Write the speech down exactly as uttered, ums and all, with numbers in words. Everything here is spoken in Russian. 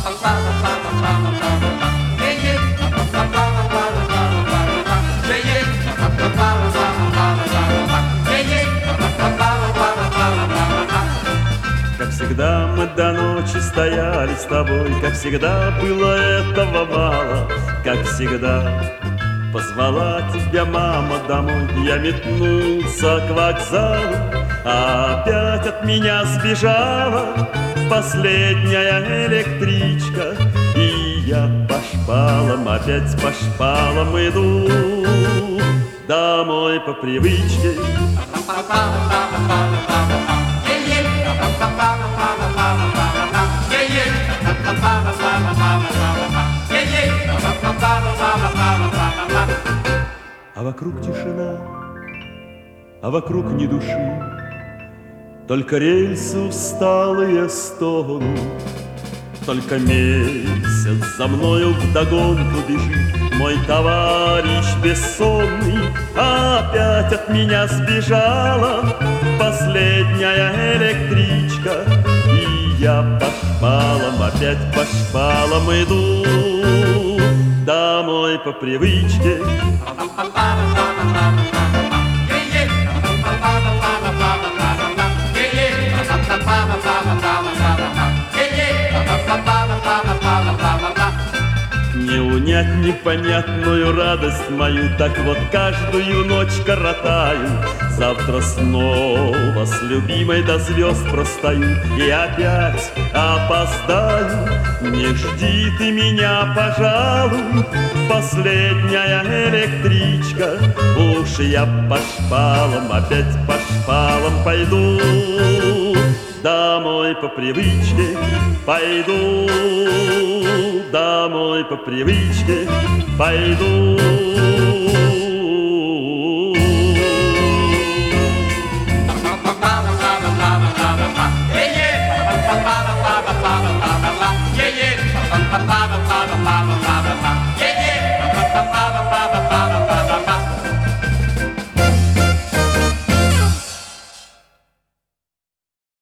Как всегда мы до ночи стояли с тобой, как всегда было этого мало, как всегда позвала тебя мама домой. Я метнулся к вокзалу, а опять от меня сбежала последняя электричка. И я по шпалам, опять по шпалам иду домой по привычке. А вокруг тишина, а вокруг ни души, только рельсы усталые стонут, только месяц за мною вдогонку бежит мой товарищ бессонный. А опять от меня сбежала последняя электричка. И я по шпалам, опять по шпалам иду домой по привычке. Не унять непонятную радость мою, так вот каждую ночь коротаю. Завтра снова с любимой до звезд простою и опять опоздаю. Не жди ты меня, пожалуй, последняя электричка. Уж я по шпалам, опять по шпалам пойду домой по привычке, пойду домой по привычке, пойду. Yeah, yeah.